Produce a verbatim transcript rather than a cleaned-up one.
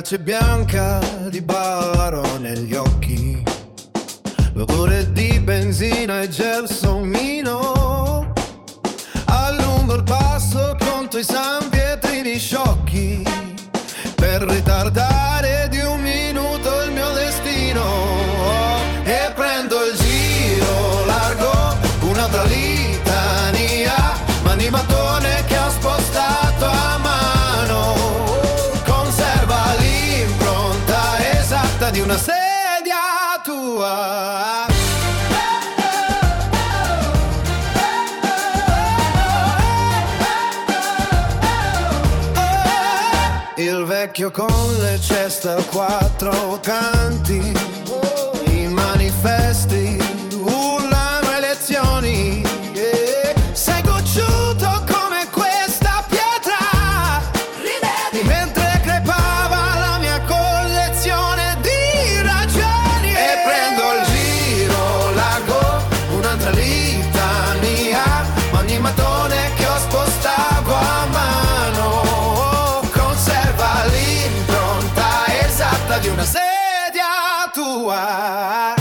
calce bianca di baro negli occhi, l'odore di benzina e gelsomino. Allungo il passo contro i San Pietrini sciocchi per ritardare di un minuto il mio destino. E prendo il giro largo, un'altra litania, ma di mattone che ho spostato a mano. Conserva l'impronta esatta di una sedia tua. Il vecchio con le ceste a quattro canti, i manifesti urlano elezioni. Yeah. Sei cocciuto come questa pietra, ridevi mentre crepava la mia collezione di ragioni. E prendo il giro largo, un'altra litania, ma ogni mattone che ho spostato a mano di una sedia tua.